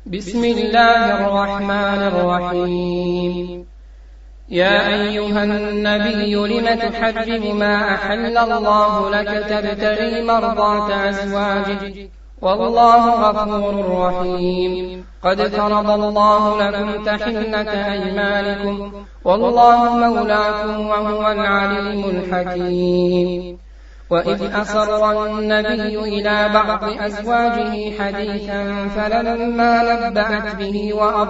بسم الله الرحمن الرحيم. يا أيها النبي لم تحرم ما أحل الله لك تبتغي مرضات أزواجك والله غفور رحيم. قد فرض الله لكم تحلة أيمانكم والله مولاكم وهو العليم الحكيم. وإذ أسر النبي إلى بعض أزواجه حديثا فلما نبأت به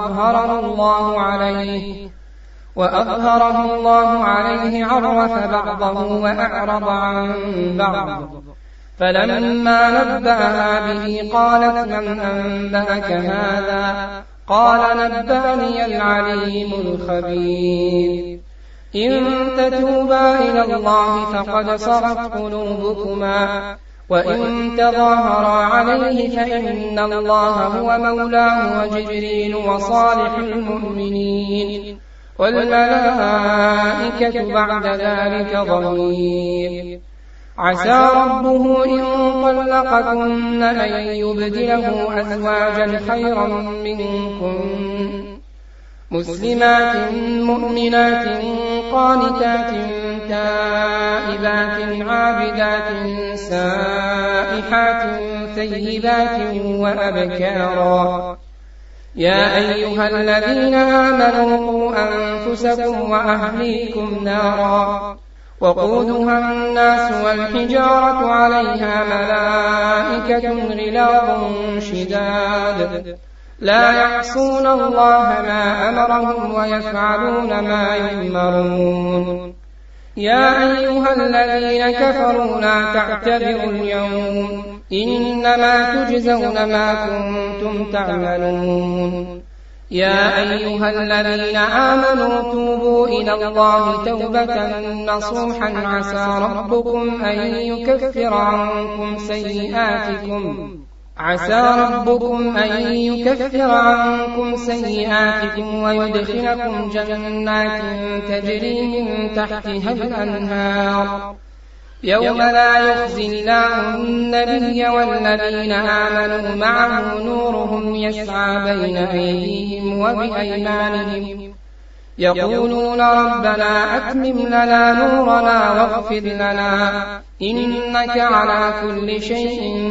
وأظهره الله عليه عرف بعضه وأعرض عن بعض. فلما نبأها به قالت من أنبأك هذا؟ قال نبأني العليم الخبير. إن تتوبا إلى الله فقد صغت قلوبكما وإن تظاهرا عليه فإن الله هو مولاه وجبريل وصالح المؤمنين والملائكة بعد ذلك ظهير. عسى ربه إن طلقكن أن يبدله أزواجا خيرا منكن مسلمات مؤمنات قانتات تائبات عابدات سائحات ثيبات وأبكارا. يا أيها الذين آمنوا قوا أنفسكم وأهليكم نارا وقودها الناس والحجارة عليها ملائكة غلاظ شداد لا يعصون الله ما أمرهم ويفعلون ما يؤمرون. يا أيها الذين كفروا لا تعتذروا اليوم إنما تجزون ما كنتم تعملون. يا أيها الذين آمنوا توبوا إلى الله توبة نصوحا عسى ربكم أن يكفر عنكم سيئاتكم ويدخلكم جنات تجري من تحتها الأنهار يوم لا يخزي الله النبي والذين آمنوا معه نورهم يسعى بين أيديهم وبأيمانهم يقولون ربنا أتمم لنا نورنا واغفر لنا إنك على كل شيء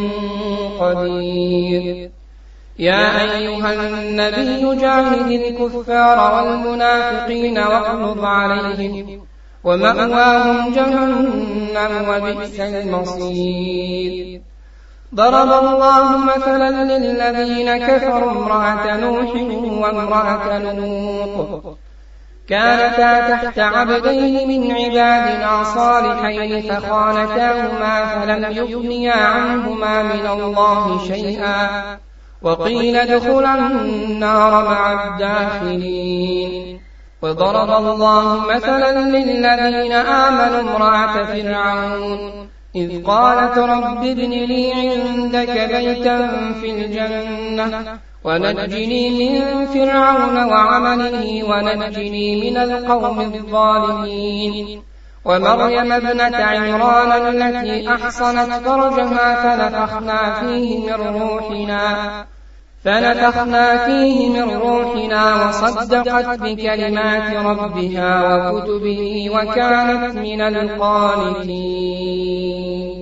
قدير. يا أيها النبي جاهد الكفار والمنافقين واغلظ عليهم ومأواهم جهنم وبئس المصير. ضرب الله مثلا للذين كفروا امرأة نوح وامرأة لوط كانتا تحت عبدين من عبادنا صالحين فخانتاهما فلم يغنيا عنهما من الله شيئا وقيل ادخلا النار مع الداخلين. وضرب الله مثلا للذين آمنوا امرأة فرعون إذ قالت رب ابن لي عندك بيتا في الجنة ونجني من فرعون وعمله ونجني من القوم الظالمين. ومريم ابنة عمران التي أحصنت فرجها فنفخنا فيه من روحنا وصدقت بكلمات ربها وكتبه وكانت من القانتين.